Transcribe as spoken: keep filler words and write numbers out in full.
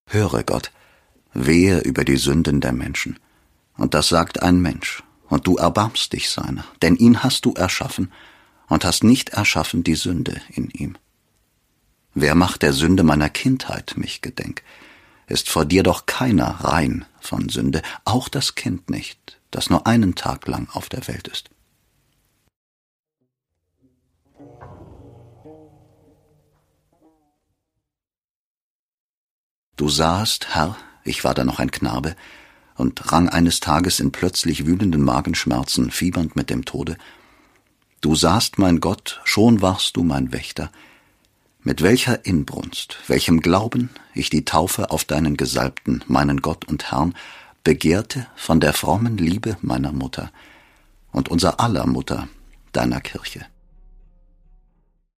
Höre, Gott, wehe über die Sünden der Menschen. Und das sagt ein Mensch, und du erbarmst dich seiner, denn ihn hast du erschaffen und hast nicht erschaffen die Sünde in ihm. Wer macht der Sünde meiner Kindheit mich gedenk? Ist vor dir doch keiner rein von Sünde, auch das Kind nicht, das nur einen Tag lang auf der Welt ist. Du sahest, Herr, ich war da noch ein Knabe, und rang eines Tages in plötzlich wühlenden Magenschmerzen, fiebernd mit dem Tode. Du sahst, mein Gott, schon warst du mein Wächter, mit welcher Inbrunst, welchem Glauben ich die Taufe auf deinen Gesalbten, meinen Gott und Herrn, begehrte von der frommen Liebe meiner Mutter und unser aller Mutter, deiner Kirche.